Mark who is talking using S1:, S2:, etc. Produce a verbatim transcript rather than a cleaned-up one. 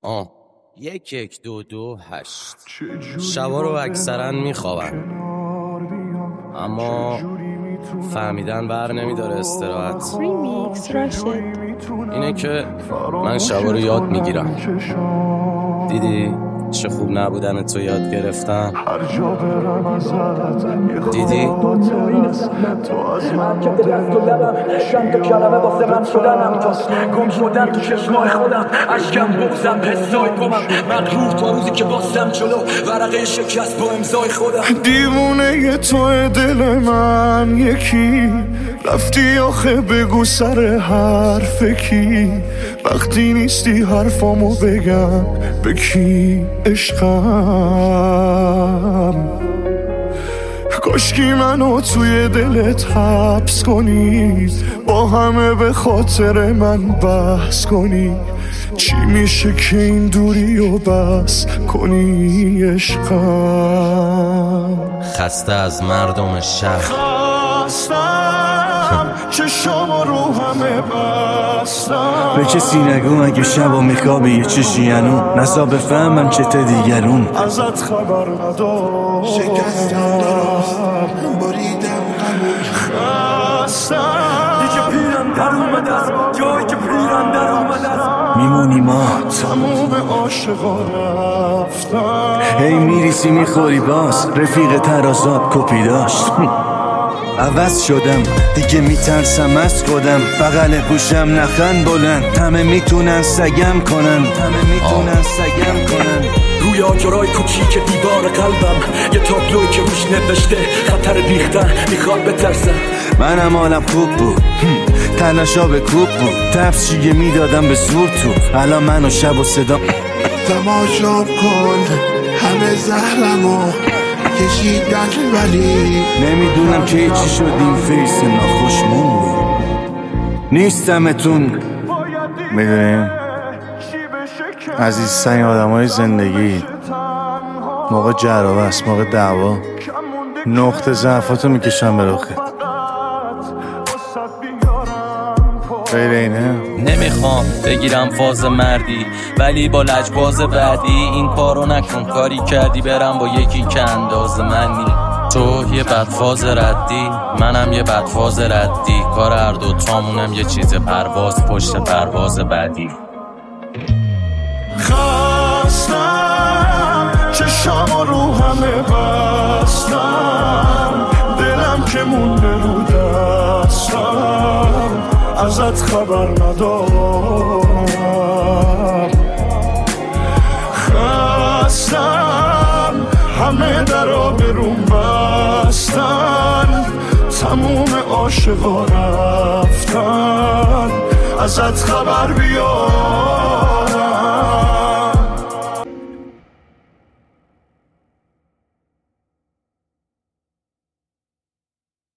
S1: آه یک یک دو دو هشت. شبا رو اکثرا میخوابن، اما فهمیدن بر نمیداره استراحت.
S2: ریمیکس راشد.
S1: اینه که من شبا رو یاد میگیرم. دیدی چه خوب نبودن تو یاد گرفتم. دیدی
S3: تو از من که دست و لبم چند تا کلمه واسه من شدنم، تا گم شدن تو چشمای خودم، اشکم بغزم حسای گمم، مغرور تا روزی که باستم جلو ورقه شکست با امضای خودم.
S4: دیوونه تو دل من یکی رفتی آخه بگو سر حرف کی، وقتی نیستی حرفامو بگم به کی عشقم. کاشکی منو توی دلت حبس کنی، با همه به خاطر من بحث کنی، چی میشه که این دوری و بس کنی عشقم.
S1: خسته از مردم شهر،
S4: خستم چشام رو همه بستم،
S5: به کسی نگو اگه شبا میخوابی یه چشی انو نسا بفهمم چه تا دیگرون
S4: ازت خبر ندارم،
S6: شکستم درست بریدم همون
S4: خستم
S3: دیگه پیرم در اومد از جایی که پیرم در اومد از
S5: میمونی ما
S4: تموم عاشقا رفتم.
S5: هی میریسی میخوری باز رفیق ترازات کپی داشت. عوض شدم دیگه میترسم از خودم، بغل گوشم نخن بلند، همه میتونن سگم کنن، همه میتونن سگم کنن.
S3: روی آجرای کوچیک دیوار قلبم یه تابلوی که روش نوشته خطر ریختن میخواد بترسم.
S5: منم حالم خوب بود، تلاشا به کوب بود، تفشیه میدادم به زور تو، الان منو شب و صدا
S6: تماشا کن همه زهرمو کشیدن، ولی
S5: نمیدونم که چی شد این فیس ناخوشمون نیستمتون. میدونیم عزیزترین آدم های زندگی موقع جرابه است، موقع دعوا نقطه ضعفاتو میکشن به رخت، غیر اینه
S1: نمیخوام بگیرم فاز مردی، ولی با لجباز بعدی این کارو نکن. کاری کردی برم با یکی که انداز منی. تو یه بدفاز ردی، منم یه بدفاز ردی، کار هر دو تامونم یه چیز پرواز پشت پرواز بعدی.
S4: خستم چشام رو همه بستم، دلم که مونده رو دستم، ازت خبر ندارم. خستم همه درا برون بستن، تموم عاشقا رفتن، ازت خبر بیار.